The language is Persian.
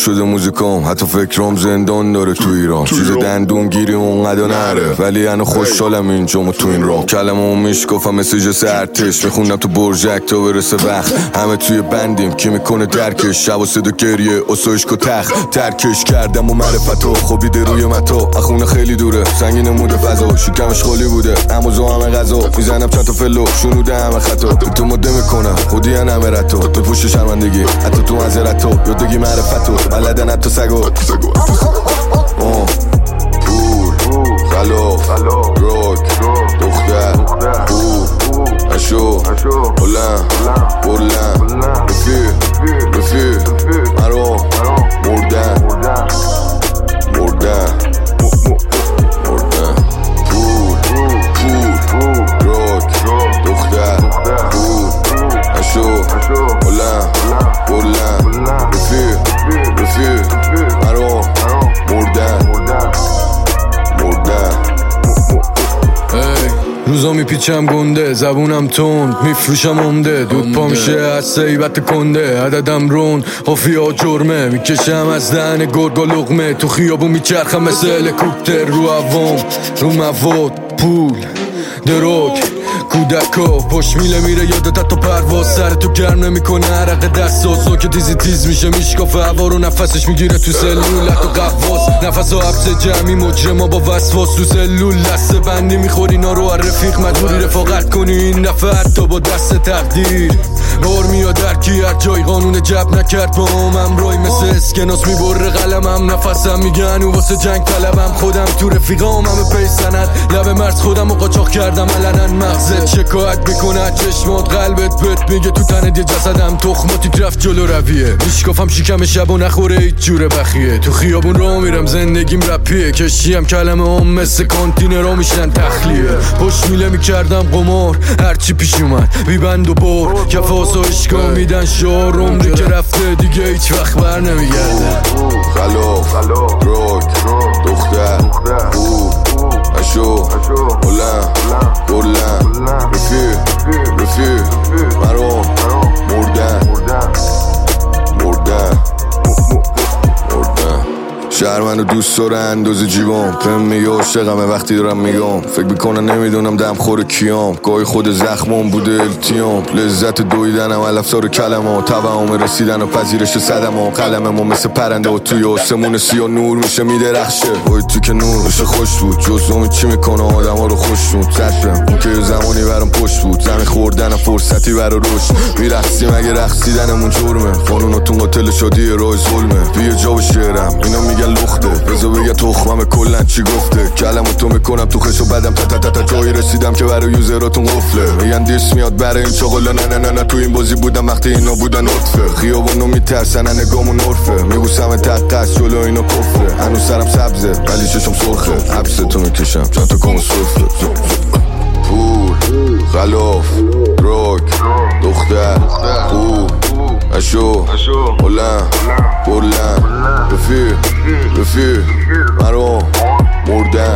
شده موزیکام، حتی فکرام زندان داره تو ایران. چیز دندون گیری اونقدر نره، ولی انا خوشحالم اینجامو تو این راه. کلمه‌مو میشکافم مثل جس ارتش، میخونم تو برجک تا برسه وقت. همه توی بندیم کی میکنه درکش، شب و صدا گریه اسوشک و تخت ترکش کردم و معرفتو خوابیده روی متا. اخونه خیلی دوره سنگین موده فضا، شکمش خالی بوده اموزو همه غذا. میزنم چند تا فلو شنوده همه خطا، تو مده میکنم خودیان همه رتو. بپوش شرمندگی حتی تو منظرتو، یادگی معرفتو بلدن حتی سگو. پول خلاف راک دختر خوب اشو بلند رفیق مرا مردن پول راک دختر خوب اشو بلند رفیق مرا مردن. روزا میپیچم گنده، زبونم تند، میفروشم عمده. دود پا میشه از سیبت کنده، عددم رون خفیا جرمه. میکشم از دهن گرگا لقمه، تو خیابون میچرخم مثل هلیکوپتر. رو عوام رو مواد پول دروگ کودکا پشت میله میره یادت تو پرواز. سر تو گرم نمیکنه عرق دستاسا که تیز میشه میشکافه هوا رو. نفسش میگیره تو سلولت و قواس، نفس و حبس جمعی مجرما با وسواس. تو سلول لسه بندی میخوری اینا رو رفیق، مجبوری رفاقت کنی این دفعه حتی با دست تقدیر. بار میاد درکی هر جای قانون جب نکرد با هم رای مثل اسکناس میبره قلمم. نفسم میگن و واسه جنگ طلبم، خودم تو رفیقام همه پی سند. لب مرز خودم رو قاچاق کردم علنا، مغزت شکایت میکنه چشمات، قلبت بهت میگه تو تنت یه جسدم تخماتی رفت جلو رویه. میشکافم شکم شب و نخوره هیچ جوره بخیه. تو خیابون راه میرم زندگیم رپیه، کشیم کلمه هم مثل کانتینرها میشن تخلیه. پشت میله میکردم قمار هرچی پیش اومد بی بند و بار. کفاس و اشکا میدن شعار، عمری که رفته دیگه هیچ وقت بر نمیگرده. خلاف راک دختر خوب اشو بلند رفیق مرا مردن. شهر منو دوست داره اندازه جیبام، بهم میگه عاشقمه وقتی دارم میگم. فکر میکنن نمیدونم دم خور کیام، گاهی خود زخمم بوده التیام. لذت دویدنم علفزار کلمات، توهم رسیدن و پذیرش صدمام. قلممو مثل پرنده و توی آسمون سیاه نور میشه میدرخشه. وای تو که نور میشه خوش بود، جزومی چی میکنه آدما رو خوشنود. صدم اون که یه زمانی برام پشت بود، زمین خوردن فرصتی برا رشد. میرقصیم اگه رقصیدنمون جرمه، قانوناتون قاتل شادی راه ظلمه. بیا جا به شعرم اینا میگن لخته، بذار بگه تخمم کلن چی گفته. کلمو تو میکنم تو خش و بدم تا جایی رسیدم که برای یوزراتون قفله. میگن دیس میاد برای این چاقلا، نه تو این بازی بودم وقتی اینا بودن نطفه. خیابونو میترسن نگامون عرفه، میبوسم تقص جلو اینا کفره. هنوز سرم سبزه ولی چشم سرخه، حبس تو میکشم چند تا کام صرفه. پول خلاف راک دختر خوب اشو بلند رفیق مرا مردن.